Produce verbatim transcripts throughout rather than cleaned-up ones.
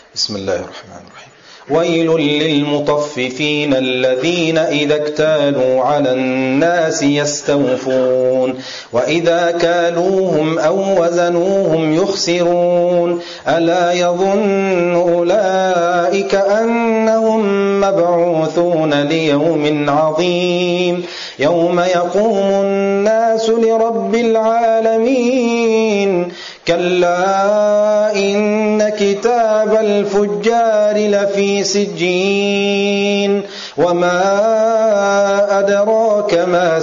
بسم الله الرحمن الرحيم. ويل للمطففين الذين إذا اكتالوا على الناس يستوفون وإذا كالوهم أو وزنوهم يخسرون ألا يظن أولئك أنهم مبعوثون ليوم عظيم يوم يقوم الناس لرب العالمين كلا إن كتاب الفجار لفي سجين وما أدراك ما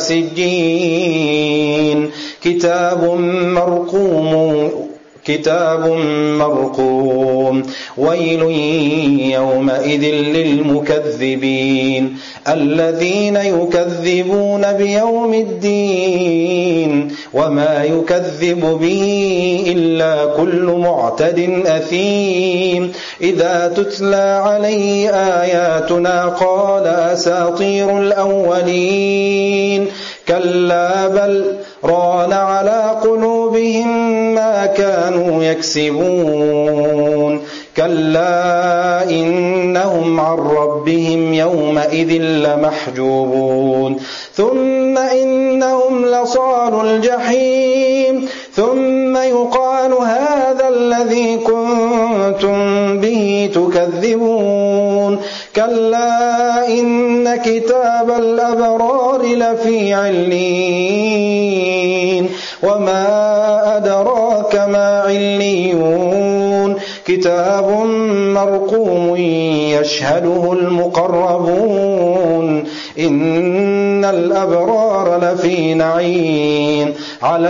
سجين كتاب مرقوم كتاب مرقوم ويل يومئذ للمكذبين الذين يكذبون بيوم الدين وما يكذب به إلا كل معتد أثيم إذا تتلى عليه آياتنا قال أساطير الأولين كلا بل ران على قلوبهم ما كانوا يكسبون كلا إنهم عن ربهم يومئذ لمحجوبون ثم إنهم لصالوا الجحيم ثم يقال هذا الذي كنتم به تكذبون كلا إن كتاب الأبرار لفي عليين وما أدراك ما عليون كتاب مرقوم يشهده المقربون إن الأبرار لفي نعيم على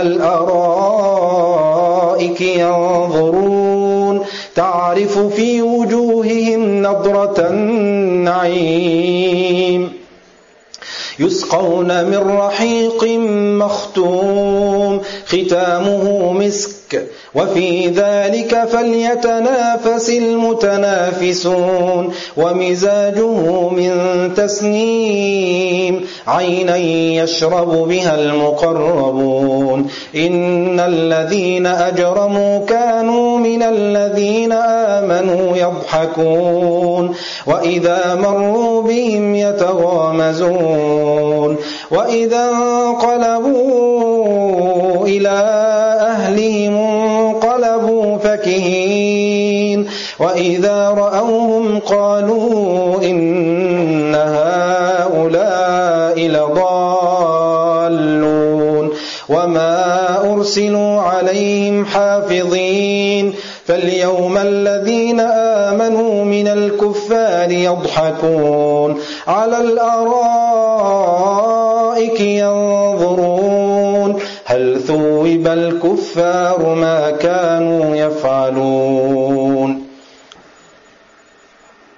الأرائك ينظرون تعرف في وجوههم نضرة النعيم يسقون من رحيق مختوم ختامه مسك وفي ذلك فليتنافس المتنافسون ومزاجه من تسنيم عينا يشرب بها المقربون إن الذين أجرموا كانوا من الذين آمنوا يضحكون وإذا مروا بهم يتغامزون وإذا انقلبوا إلى أهلهم انقلبوا فكهين وإذا رأوهم قالوا إن هؤلاء لضالون وما أرسلوا عليهم حافظين فاليوم الذين آمنوا من الكفار يضحكون على الأرائك ينظرون هل ثوب الكفار ما كانوا يفعلون